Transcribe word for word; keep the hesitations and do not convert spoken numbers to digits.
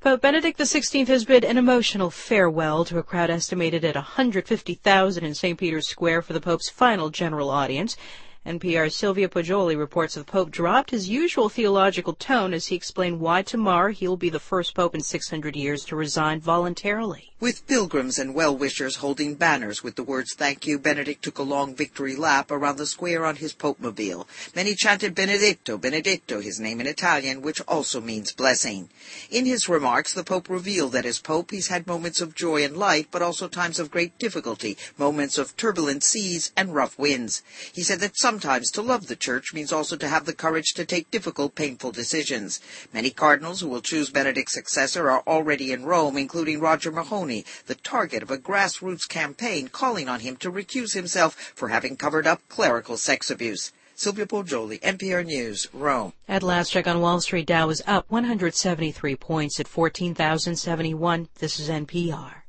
Pope Benedict the sixteenth has bid an emotional farewell to a crowd estimated at one hundred fifty thousand in Saint Peter's Square for the Pope's final general audience. N P R's Silvia Poggioli reports the Pope dropped his usual theological tone as he explained why tomorrow he'll be the first Pope in six hundred years to resign voluntarily. With pilgrims and well-wishers holding banners with the words "Thank you," Benedict took a long victory lap around the square on his Pope-mobile. Many chanted Benedetto, Benedetto, his name in Italian, which also means blessing. In his remarks, the Pope revealed that as Pope he's had moments of joy and light, but also times of great difficulty, moments of turbulent seas and rough winds. He said that sometimes to love the Church means also to have the courage to take difficult, painful decisions. Many cardinals who will choose Benedict's successor are already in Rome, including Roger Mahony, the target of a grassroots campaign calling on him to recuse himself for having covered up clerical sex abuse. Silvia Poggioli, N P R News, Rome. At last check on Wall Street, Dow is up one hundred seventy-three points at fourteen thousand seventy-one. This is N P R.